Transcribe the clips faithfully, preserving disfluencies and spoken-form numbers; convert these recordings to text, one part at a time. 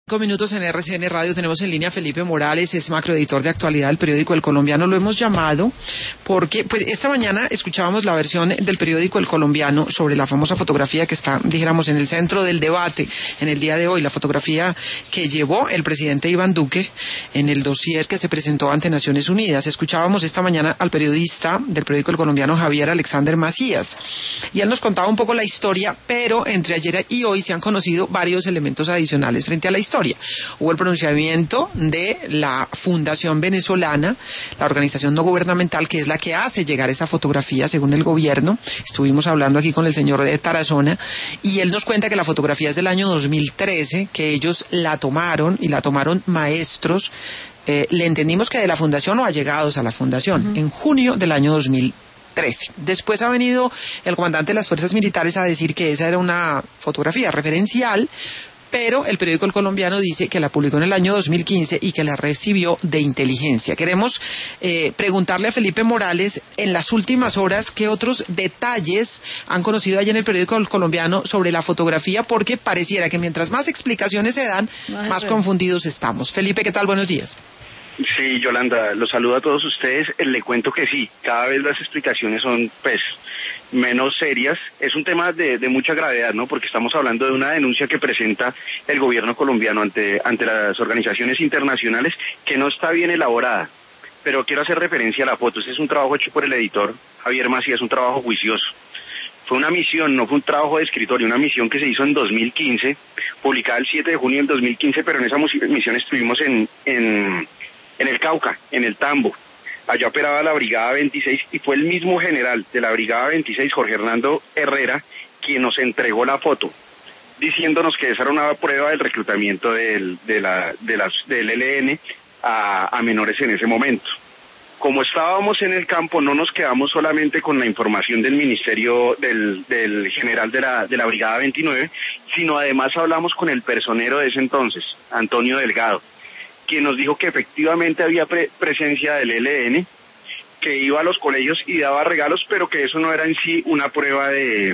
Cinco minutos en R C N Radio. Tenemos en línea a Felipe Morales, es macroeditor de actualidad del periódico El Colombiano. Lo hemos llamado porque pues esta mañana escuchábamos la versión del periódico El Colombiano sobre la famosa fotografía que está, dijéramos, en el centro del debate en el día de hoy, la fotografía que llevó el presidente Iván Duque en el dossier que se presentó ante Naciones Unidas. Escuchábamos esta mañana al periodista del periódico El Colombiano, Javier Alexander Macías, y él nos contaba un poco la historia, pero entre ayer y hoy se han conocido varios elementos adicionales frente a la historia. Hubo el pronunciamiento de la Fundación Venezolana, la organización no gubernamental que es la que hace llegar esa fotografía según el gobierno. Estuvimos hablando aquí con el señor de Tarazona y él nos cuenta que la fotografía es del año dos mil trece, que ellos la tomaron y la tomaron maestros, eh, le entendimos que de la fundación o allegados a la fundación, uh-huh. en junio del año dos mil trece. Después ha venido el comandante de las fuerzas militares a decir que esa era una fotografía referencial, pero el periódico El Colombiano dice que la publicó en el año dos mil quince y que la recibió de inteligencia. Queremos eh, preguntarle a Felipe Morales en las últimas horas qué otros detalles han conocido allí en el periódico El Colombiano sobre la fotografía, porque pareciera que mientras más explicaciones se dan, más, más confundidos estamos. Felipe, ¿qué tal? Buenos días. Sí, Yolanda, los saludo a todos ustedes. Le cuento que sí, cada vez las explicaciones son, pues, menos serias. Es un tema de, de mucha gravedad, ¿no? Porque estamos hablando de una denuncia que presenta el gobierno colombiano ante, ante las organizaciones internacionales que no está bien elaborada. Pero quiero hacer referencia a la foto. Este es un trabajo hecho por el editor Javier Macías, un trabajo juicioso. Fue una misión, no fue un trabajo de escritorio, una misión que se hizo en dos mil quince, publicada el siete de junio del dos mil quince, pero en esa misión estuvimos en... en en el Cauca, en el Tambo. Allá operaba la Brigada veintiséis y fue el mismo general de la Brigada veintiséis, Jorge Hernando Herrera, quien nos entregó la foto, diciéndonos que esa era una prueba del reclutamiento del, de la, de las, del E L N a, a menores en ese momento. Como estábamos en el campo, no nos quedamos solamente con la información del ministerio, del, del general de la, de la Brigada veintinueve, sino además hablamos con el personero de ese entonces, Antonio Delgado, quien nos dijo que efectivamente había pre presencia del E L N, que iba a los colegios y daba regalos, pero que eso no era en sí una prueba de,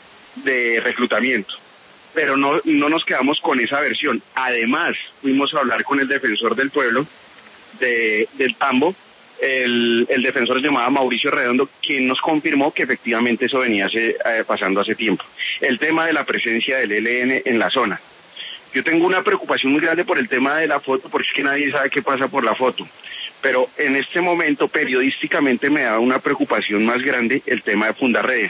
de reclutamiento. Pero no, no nos quedamos con esa versión. Además, fuimos a hablar con el defensor del pueblo, de, del Tambo. El, el defensor se llamaba Mauricio Redondo, quien nos confirmó que efectivamente eso venía hace, eh, pasando hace tiempo. El tema de la presencia del E L N en la zona. Yo tengo una preocupación muy grande por el tema de la foto, porque es que nadie sabe qué pasa por la foto. Pero en este momento, periodísticamente, me da una preocupación más grande el tema de Fundarredes.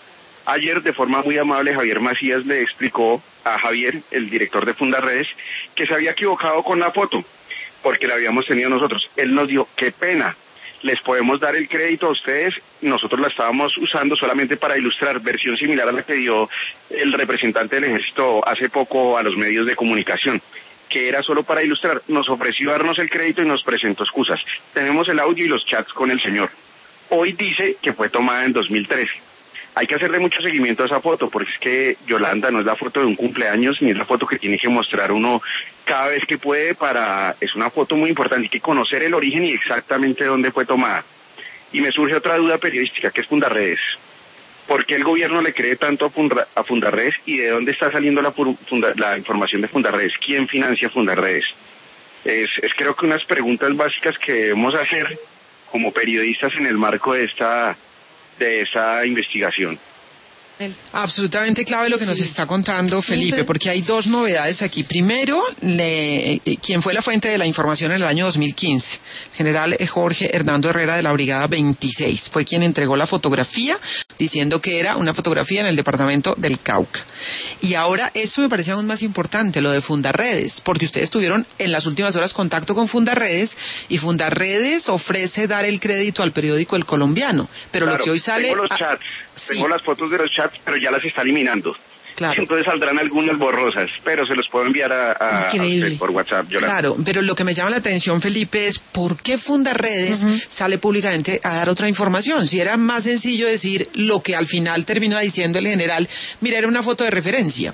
Ayer, de forma muy amable, Javier Macías le explicó a Javier, el director de Fundarredes, que se había equivocado con la foto, porque la habíamos tenido nosotros. Él nos dijo, qué pena, les podemos dar el crédito a ustedes, nosotros la estábamos usando solamente para ilustrar, versión similar a la que dio el representante del ejército hace poco a los medios de comunicación, que era solo para ilustrar. Nos ofreció darnos el crédito y nos presentó excusas. Tenemos el audio y los chats con el señor. Hoy dice que fue tomada en dos mil trece. Hay que hacerle mucho seguimiento a esa foto, porque es que, Yolanda, no es la foto de un cumpleaños, ni es la foto que tiene que mostrar uno cada vez que puede para... Es una foto muy importante, hay que conocer el origen y exactamente dónde fue tomada. Y me surge otra duda periodística, que es Fundarredes. ¿Por qué el gobierno le cree tanto a, Funda, a Fundarredes y de dónde está saliendo la, funda, la información de Fundarredes? ¿Quién financia Fundarredes? Es, es creo que unas preguntas básicas que debemos hacer como periodistas en el marco de esta... de esa investigación. Absolutamente clave lo que nos está contando Felipe, porque hay dos novedades aquí. Primero, le, quien fue la fuente de la información en el año dos mil quince, general Jorge Hernando Herrera de la Brigada veintiséis, fue quien entregó la fotografía diciendo que era una fotografía en el departamento del Cauca. Y ahora eso me parece aún más importante, lo de Fundarredes, porque ustedes tuvieron en las últimas horas contacto con Fundarredes y Fundarredes ofrece dar el crédito al periódico El Colombiano, pero claro, lo que hoy sale... Tengo los chats, sí. tengo las fotos de los chats, pero ya las está eliminando. Claro. Entonces saldrán algunas borrosas, pero se los puedo enviar a, a, a usted por WhatsApp. Yolanda. Claro, pero lo que me llama la atención, Felipe, es por qué Fundarredes uh-huh. sale públicamente a dar otra información. Si era más sencillo decir lo que al final terminó diciendo el general, mira, era una foto de referencia.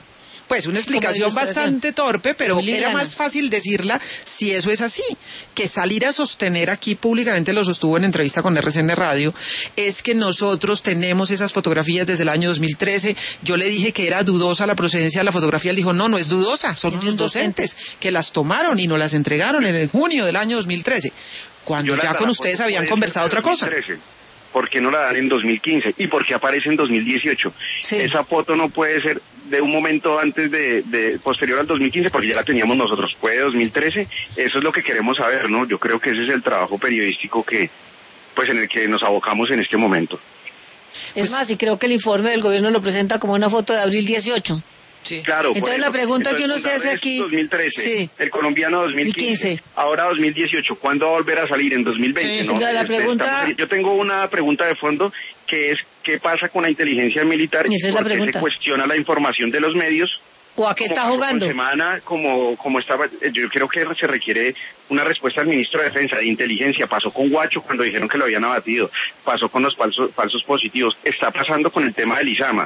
Pues una explicación bastante torpe, pero era más fácil decirla si eso es así. Que salir a sostener aquí públicamente, lo sostuvo en entrevista con R C N Radio, es que nosotros tenemos esas fotografías desde el año dos mil trece. Yo le dije que era dudosa la procedencia de la fotografía. Él dijo, no, no es dudosa, son unos docentes que las tomaron y nos las entregaron en el junio del año dos mil trece, cuando ya con ustedes habían conversado otra cosa. ¿Por qué no la dan en dos mil quince? ¿Y por qué aparece en dos mil dieciocho? Sí. Esa foto no puede ser de un momento antes de, de posterior al dos mil quince, porque ya la teníamos nosotros. ¿Puede dos mil trece? Eso es lo que queremos saber, ¿no? Yo creo que ese es el trabajo periodístico que, pues, en el que nos abocamos en este momento. Es pues, más, y creo que el informe del gobierno lo presenta como una foto de abril dieciocho. Sí. Claro. Entonces la pregunta Entonces, que uno se hace aquí... dos mil trece, sí. El colombiano dos mil quince, ahora dos mil dieciocho, ¿cuándo va a volver a salir? En dos mil veinte, sí. ¿no? La, la pregunta... Yo tengo una pregunta de fondo que es, ¿qué pasa con la inteligencia militar? Esa es la pregunta. ¿Por qué se cuestiona la información de los medios? ¿O a qué está jugando? Semana, como, como estaba, yo creo que se requiere una respuesta al ministro de Defensa, de Inteligencia. Pasó con Guacho cuando dijeron que lo habían abatido. Pasó con los falsos, falsos positivos. Está pasando con el tema del ISAMA.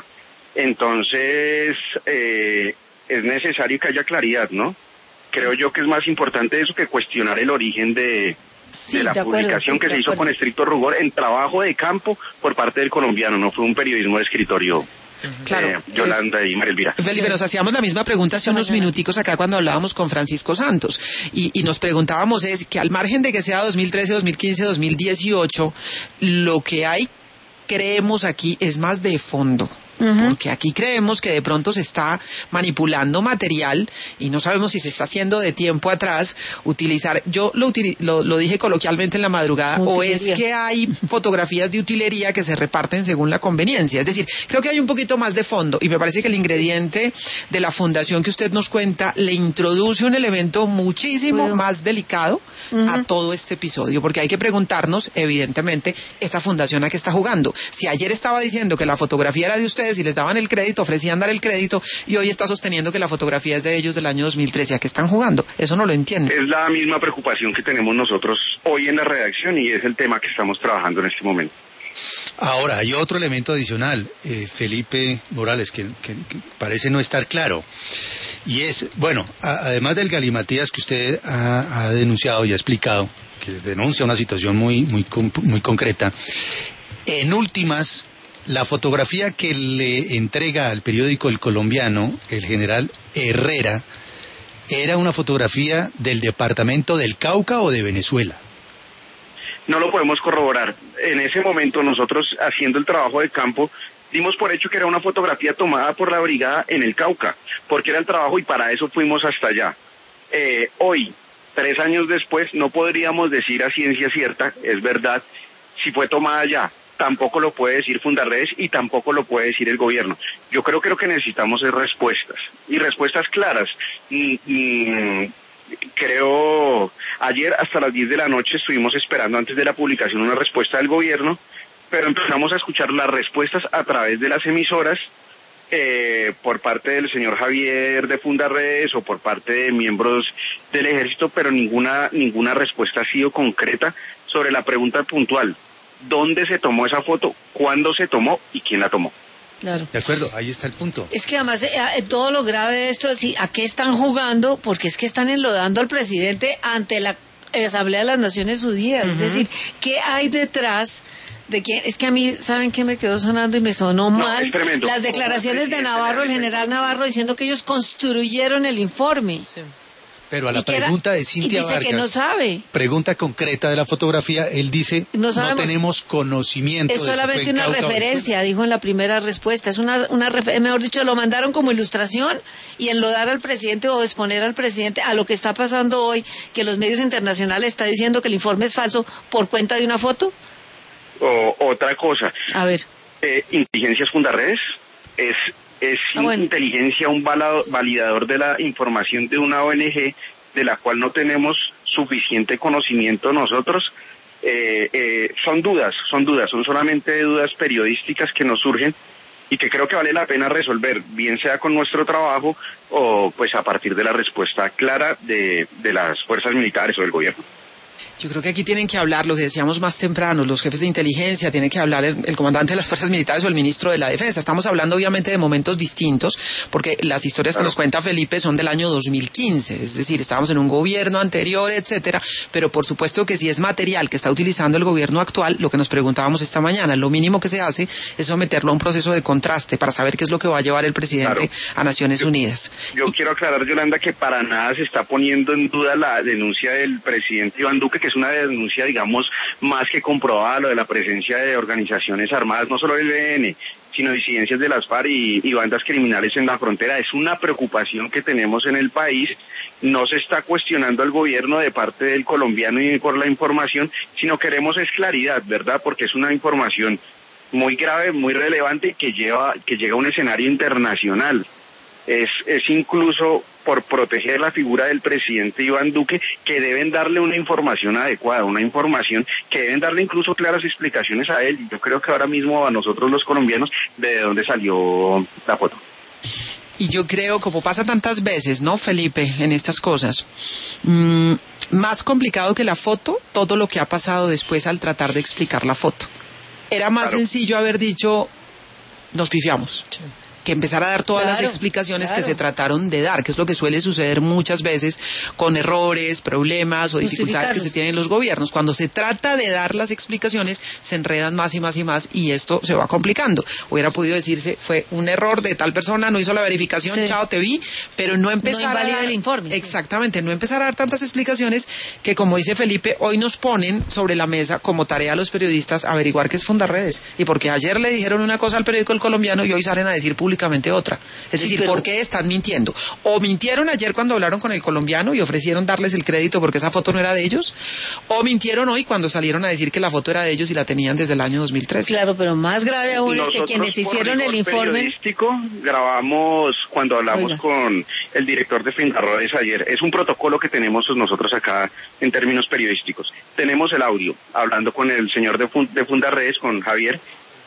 Entonces, eh, es necesario que haya claridad, ¿no? Creo yo que es más importante eso que cuestionar el origen de, sí, de la de acuerdo, publicación que de se hizo acuerdo. con estricto rigor en trabajo de campo por parte del colombiano, no fue un periodismo de escritorio. Claro, eh, Yolanda es, y María Elvira. Felipe, nos hacíamos la misma pregunta hace unos minuticos acá cuando hablábamos con Francisco Santos y, y nos preguntábamos es que al margen de que sea dos mil trece, dos mil quince, dos mil dieciocho, lo que hay, creemos aquí, es más de fondo. Uh-huh. Porque aquí creemos que de pronto se está manipulando material y no sabemos si se está haciendo de tiempo atrás utilizar, yo lo, util, lo, lo dije coloquialmente en la madrugada, utilería. O es que hay fotografías de utilería que se reparten según la conveniencia, es decir, creo que hay un poquito más de fondo y me parece que el ingrediente de la fundación que usted nos cuenta le introduce un elemento muchísimo bueno. más delicado uh-huh. a todo este episodio, porque hay que preguntarnos, evidentemente, esa fundación a qué está jugando. Si ayer estaba diciendo que la fotografía era de usted y les daban el crédito, ofrecían dar el crédito, y hoy está sosteniendo que la fotografía es de ellos del año dos mil trece. ¿A qué están jugando? Eso no lo entiendo. Es la misma preocupación que tenemos nosotros hoy en la redacción y es el tema que estamos trabajando en este momento. Ahora, hay otro elemento adicional, eh, Felipe Morales, que, que, que parece no estar claro. Y es, bueno, a, además del galimatías que usted ha, ha denunciado y ha explicado, que denuncia una situación muy, muy, muy concreta, en últimas... La fotografía que le entrega al periódico El Colombiano el general Herrera era una fotografía del departamento del Cauca o de Venezuela. No lo podemos corroborar. En ese momento nosotros, haciendo el trabajo de campo, dimos por hecho que era una fotografía tomada por la brigada en el Cauca, porque era el trabajo y para eso fuimos hasta allá. Eh, hoy, tres años después, no podríamos decir a ciencia cierta, es verdad, si fue tomada allá. Tampoco lo puede decir Fundarredes y tampoco lo puede decir el gobierno. Yo creo que lo que necesitamos es respuestas, y respuestas claras. Y, y creo, ayer hasta las diez de la noche estuvimos esperando antes de la publicación una respuesta del gobierno, pero empezamos a escuchar las respuestas a través de las emisoras, eh, por parte del señor Javier de Fundarredes o por parte de miembros del ejército, pero ninguna, ninguna respuesta ha sido concreta sobre la pregunta puntual. ¿Dónde se tomó esa foto? ¿Cuándo se tomó? ¿Y quién la tomó? Claro. De acuerdo, ahí está el punto. Es que además eh, todo lo grave de esto es a qué están jugando, porque es que están enlodando al presidente ante la Asamblea de las Naciones Unidas. Uh-huh. Es decir, ¿qué hay detrás de quién? Es que a mí, ¿saben qué me quedó sonando y me sonó no, mal? Las declaraciones de Navarro, el general Navarro, diciendo que ellos construyeron el informe. Sí. Pero a la pregunta era, de Cintia dice Vargas, que no sabe. Pregunta concreta de la fotografía, él dice, no, no tenemos conocimiento. Es solamente de si una referencia, dijo en la primera respuesta. Es una, una refer- mejor dicho, lo mandaron como ilustración y enlodar al presidente o exponer al presidente a lo que está pasando hoy, que los medios internacionales están diciendo que el informe es falso por cuenta de una foto. O otra cosa. A ver. Eh, Inteligencias Fundarredes es... es ah, bueno. inteligencia un validador de la información de una O N G de la cual no tenemos suficiente conocimiento nosotros. Eh, eh, son dudas, son dudas, son solamente dudas periodísticas que nos surgen y que creo que vale la pena resolver, bien sea con nuestro trabajo o pues a partir de la respuesta clara de, de las fuerzas militares o del gobierno. Yo creo que aquí tienen que hablar, lo que decíamos más temprano, los jefes de inteligencia, tiene que hablar el, el comandante de las fuerzas militares o el ministro de la defensa. Estamos hablando obviamente de momentos distintos, porque las historias claro. que nos cuenta Felipe son del año dos mil quince, es decir, estábamos en un gobierno anterior, etcétera, pero por supuesto que si es material que está utilizando el gobierno actual, lo que nos preguntábamos esta mañana, lo mínimo que se hace es someterlo a un proceso de contraste para saber qué es lo que va a llevar el presidente claro. a Naciones yo, Unidas. Yo quiero aclarar, Yolanda, que para nada se está poniendo en duda la denuncia del presidente Iván Duque, que es una denuncia, digamos, más que comprobada, lo de la presencia de organizaciones armadas, no solo el E L N, sino disidencias de las FARC y, y bandas criminales en la frontera. Es una preocupación que tenemos en el país. No se está cuestionando al gobierno de parte del colombiano y por la información, sino queremos es claridad, ¿verdad? Porque es una información muy grave, muy relevante, que lleva, que llega a un escenario internacional. Es, es incluso por proteger la figura del presidente Iván Duque, que deben darle una información adecuada, una información que deben darle incluso claras explicaciones a él. Yo creo que ahora mismo a nosotros los colombianos, de dónde salió la foto. Y yo creo, como pasa tantas veces, ¿no, Felipe, en estas cosas, mmm, más complicado que la foto, todo lo que ha pasado después al tratar de explicar la foto. Era más claro. sencillo haber dicho, nos pifiamos. Sí. Que empezar a dar todas claro, las explicaciones claro. que se trataron de dar, que es lo que suele suceder muchas veces con errores, problemas o dificultades que se tienen los gobiernos. Cuando se trata de dar las explicaciones, se enredan más y más y más y esto se va complicando. Hubiera podido decirse, fue un error de tal persona, no hizo la verificación, sí. chao, te vi, pero no empezar no a dar... el informe. Exactamente, sí. no empezar a dar tantas explicaciones que, como dice Felipe, hoy nos ponen sobre la mesa como tarea a los periodistas averiguar qué es Fundarredes. Y porque ayer le dijeron una cosa al periódico El Colombiano y hoy salen a decir públicamente otra. Es sí, decir, pero... ¿por qué están mintiendo? O mintieron ayer cuando hablaron con El Colombiano y ofrecieron darles el crédito porque esa foto no era de ellos, o mintieron hoy cuando salieron a decir que la foto era de ellos y la tenían desde el año dos mil trece. Claro, pero más grave aún Nosotros, es que quienes hicieron el informe... periodístico grabamos cuando hablamos Oiga. con el director de Fundarredes ayer. Es un protocolo que tenemos nosotros acá en términos periodísticos. Tenemos el audio hablando con el señor de, Fund- de Fundarredes, con Javier,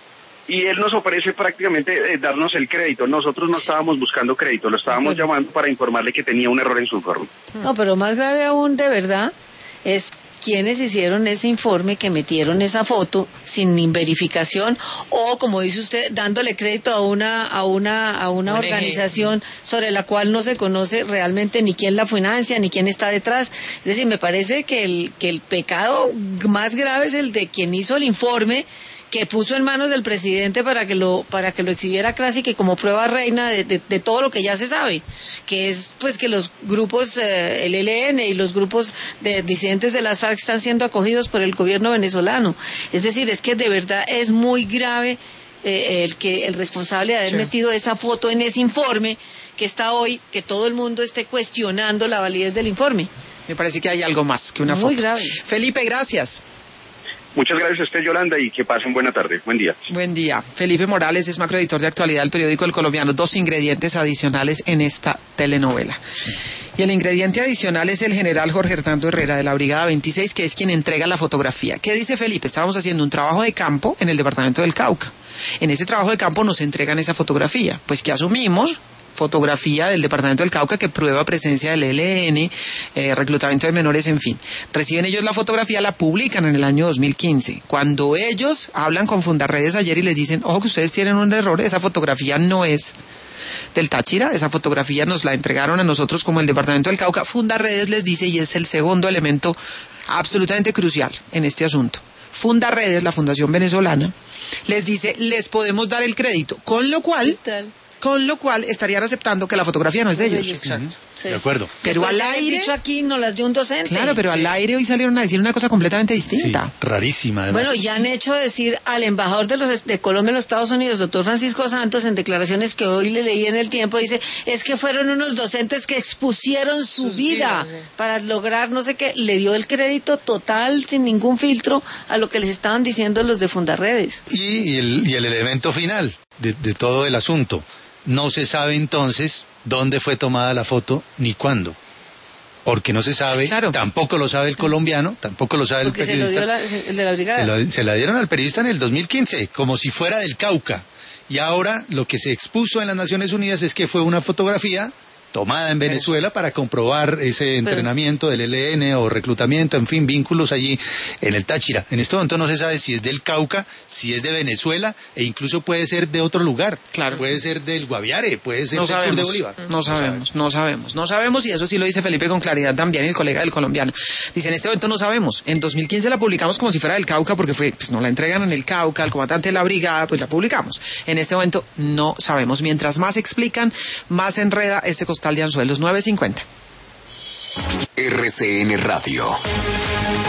y él nos ofrece prácticamente eh, darnos el crédito. Nosotros no estábamos buscando crédito, lo estábamos bueno. llamando para informarle que tenía un error en su informe. No, pero más grave aún, de verdad, es quienes hicieron ese informe, que metieron esa foto sin verificación, o como dice usted, dándole crédito a una a una a una Buen organización ejemplo. sobre la cual no se conoce realmente ni quién la financia ni quién está detrás. Es decir, me parece que el que el pecado más grave es el de quien hizo el informe, que puso en manos del presidente para que lo para que lo exhibiera clásica y como prueba reina de, de, de todo lo que ya se sabe, que es pues que los grupos, eh, el E L N y los grupos de disidentes de las FARC están siendo acogidos por el gobierno venezolano. Es decir, es que de verdad es muy grave eh, el que el responsable de haber sí. metido esa foto en ese informe, que está hoy, que todo el mundo esté cuestionando la validez del informe. Me parece que hay algo más que una muy foto. Grave. Felipe, gracias. Muchas gracias a usted, Yolanda, y que pasen buena tarde. Buen día. Buen día. Felipe Morales es macroeditor de actualidad del periódico El Colombiano. Dos ingredientes adicionales en esta telenovela. Sí. Y el ingrediente adicional es el general Jorge Hernando Herrera de la Brigada veintiséis, que es quien entrega la fotografía. ¿Qué dice Felipe? Estábamos haciendo un trabajo de campo en el departamento del Cauca. En ese trabajo de campo nos entregan esa fotografía. Pues que asumimos... fotografía del departamento del Cauca que prueba presencia del E L N, eh, reclutamiento de menores, en fin. Reciben ellos la fotografía, la publican en el año dos mil quince. Cuando ellos hablan con Fundarredes ayer y les dicen, ojo que ustedes tienen un error, esa fotografía no es del Táchira, esa fotografía nos la entregaron a nosotros como el departamento del Cauca. Fundarredes les dice, y es el segundo elemento absolutamente crucial en este asunto, Fundarredes, la fundación venezolana, les dice, les podemos dar el crédito, con lo cual... Con lo cual estarían aceptando que la fotografía no es de ellos. Exacto. Sí. De acuerdo. Pero al aire... dicho aquí nos las dio un docente. Claro, pero sí. al aire hoy salieron a decir una cosa completamente distinta. Sí, rarísima. Además. Bueno, ya han hecho decir al embajador de los de Colombia en los Estados Unidos, doctor Francisco Santos, en declaraciones que hoy le leí en El Tiempo, dice, es que fueron unos docentes que expusieron su Sus vida vidas, sí. para lograr no sé qué. Le dio el crédito total, sin ningún filtro, a lo que les estaban diciendo los de Fundarredes. Y, y, el, y el elemento final de, de todo el asunto. No se sabe entonces dónde fue tomada la foto ni cuándo. Porque no se sabe, claro. tampoco lo sabe el colombiano, tampoco lo sabe Porque el periodista. Se lo dio la, el de la brigada. Se, lo, se la dieron al periodista en el dos mil quince, como si fuera del Cauca. Y ahora lo que se expuso en las Naciones Unidas es que fue una fotografía tomada en Venezuela para comprobar ese entrenamiento del E L N o reclutamiento, en fin, vínculos allí en el Táchira. En este momento no se sabe si es del Cauca, si es de Venezuela, e incluso puede ser de otro lugar. Claro. Puede ser del Guaviare, puede ser no del sabemos, sur de Bolívar. No sabemos, no sabemos, no sabemos, y eso sí lo dice Felipe con claridad también, el colega del colombiano. Dice, en este momento no sabemos. En dos mil quince la publicamos como si fuera del Cauca, porque fue, pues no la entregan en el Cauca, al comandante de la brigada, pues la publicamos. En este momento no sabemos. Mientras más explican, más se enreda este costal de anzuelos. nueve cincuenta. R C N Radio.